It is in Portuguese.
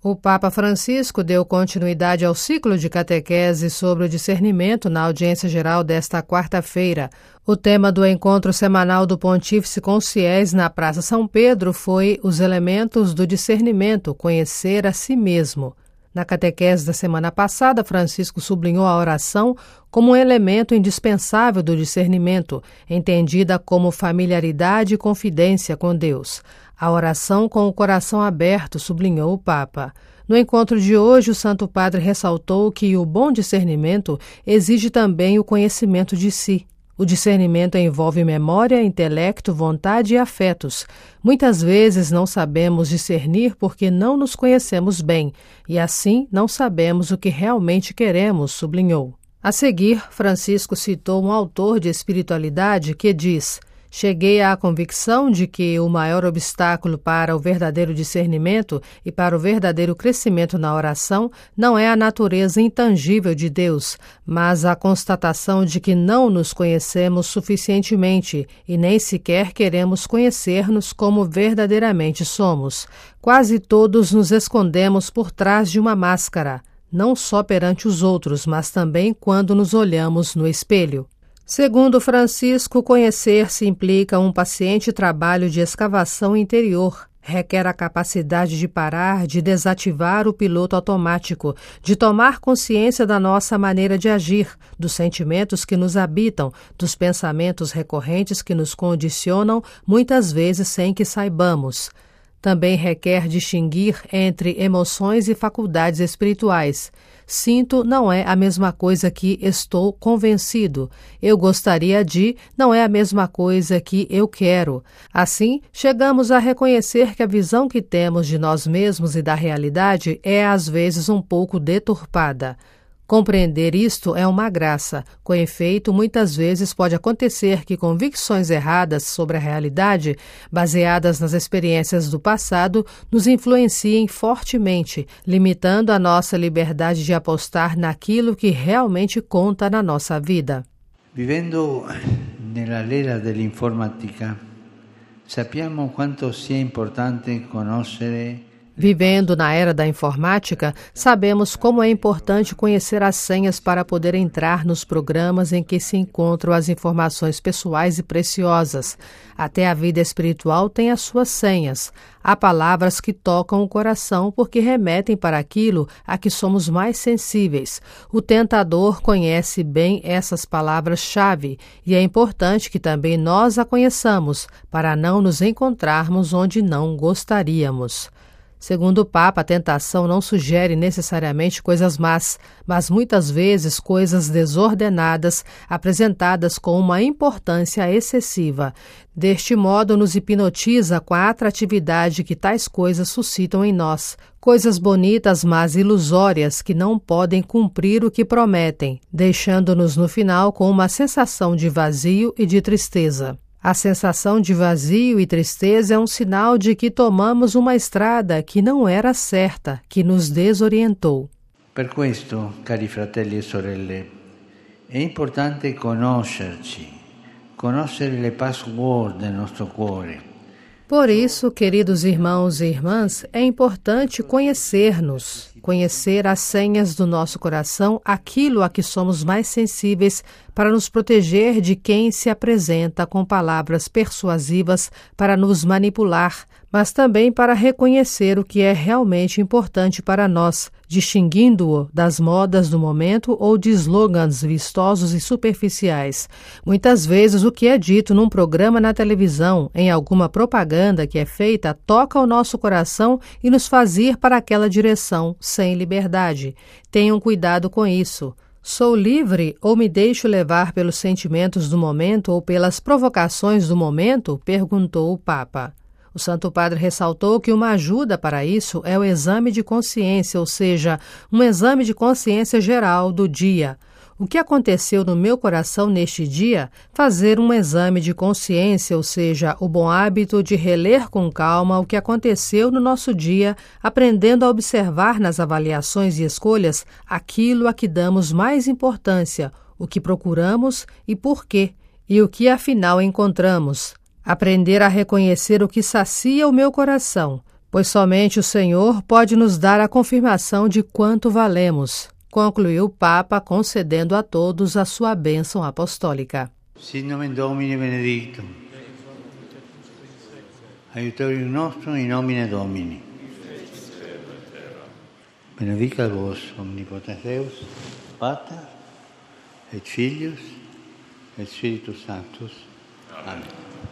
O Papa Francisco deu continuidade ao ciclo de catequese sobre o discernimento na audiência geral desta quarta-feira. O tema do encontro semanal do Pontífice com os fiéis na Praça São Pedro foi os elementos do discernimento, conhecer a si mesmo. Na catequese da semana passada, Francisco sublinhou a oração como um elemento indispensável do discernimento, entendida como familiaridade e confidência com Deus. A oração com o coração aberto, sublinhou o Papa. No encontro de hoje, o Santo Padre ressaltou que o bom discernimento exige também o conhecimento de si. O discernimento envolve memória, intelecto, vontade e afetos. Muitas vezes não sabemos discernir porque não nos conhecemos bem e, assim, não sabemos o que realmente queremos, sublinhou. A seguir, Francisco citou um autor de espiritualidade que diz: cheguei à convicção de que o maior obstáculo para o verdadeiro discernimento e para o verdadeiro crescimento na oração não é a natureza intangível de Deus, mas a constatação de que não nos conhecemos suficientemente e nem sequer queremos conhecer-nos como verdadeiramente somos. Quase todos nos escondemos por trás de uma máscara, não só perante os outros, mas também quando nos olhamos no espelho. Segundo Francisco, conhecer-se implica um paciente trabalho de escavação interior. Requer a capacidade de parar, de desativar o piloto automático, de tomar consciência da nossa maneira de agir, dos sentimentos que nos habitam, dos pensamentos recorrentes que nos condicionam, muitas vezes sem que saibamos. Também requer distinguir entre emoções e faculdades espirituais. Sinto não é a mesma coisa que estou convencido. Eu gostaria de não é a mesma coisa que eu quero. Assim, chegamos a reconhecer que a visão que temos de nós mesmos e da realidade é às vezes um pouco deturpada. Compreender isto é uma graça. Com efeito, muitas vezes pode acontecer que convicções erradas sobre a realidade, baseadas nas experiências do passado, nos influenciem fortemente, limitando a nossa liberdade de apostar naquilo que realmente conta na nossa vida. Vivendo nell'era dell'informatica, sappiamo quanto sia importante conoscere. Vivendo na era da informática, sabemos como é importante conhecer as senhas para poder entrar nos programas em que se encontram as informações pessoais e preciosas. Até a vida espiritual tem as suas senhas. Há palavras que tocam o coração porque remetem para aquilo a que somos mais sensíveis. O tentador conhece bem essas palavras-chave e é importante que também nós a conheçamos para não nos encontrarmos onde não gostaríamos. Segundo o Papa, a tentação não sugere necessariamente coisas más, mas muitas vezes coisas desordenadas, apresentadas com uma importância excessiva. Deste modo, nos hipnotiza com a atratividade que tais coisas suscitam em nós. Coisas bonitas, mas ilusórias, que não podem cumprir o que prometem, deixando-nos no final com uma sensação de vazio e de tristeza. A sensação de vazio e tristeza é um sinal de que tomamos uma estrada que não era certa, que nos desorientou. Per questo, cari fratelli e sorelle, è importante conoscerci, conoscere le password del nostro cuore. Por isso, queridos irmãos e irmãs, é importante conhecer-nos, conhecer as senhas do nosso coração, aquilo a que somos mais sensíveis, para nos proteger de quem se apresenta com palavras persuasivas para nos manipular, mas também para reconhecer o que é realmente importante para nós, distinguindo-o das modas do momento ou de slogans vistosos e superficiais. Muitas vezes o que é dito num programa na televisão, em alguma propaganda que é feita, toca o nosso coração e nos faz ir para aquela direção, sem liberdade. Tenham cuidado com isso. Sou livre ou me deixo levar pelos sentimentos do momento ou pelas provocações do momento? Perguntou o Papa. O Santo Padre ressaltou que uma ajuda para isso é o exame de consciência, ou seja, um exame de consciência geral do dia. O que aconteceu no meu coração neste dia? Fazer um exame de consciência, ou seja, o bom hábito de reler com calma o que aconteceu no nosso dia, aprendendo a observar nas avaliações e escolhas aquilo a que damos mais importância, o que procuramos e por quê, e o que afinal encontramos. Aprender a reconhecer o que sacia o meu coração, pois somente o Senhor pode nos dar a confirmação de quanto valemos, concluiu o Papa, concedendo a todos a sua bênção apostólica. Sit nomen Domini benedictum. Aiutorium nostrum in nomine Domini. Benedicat vos omnipotens Deus, Pater et Filius et Spiritus Sanctus. Amen.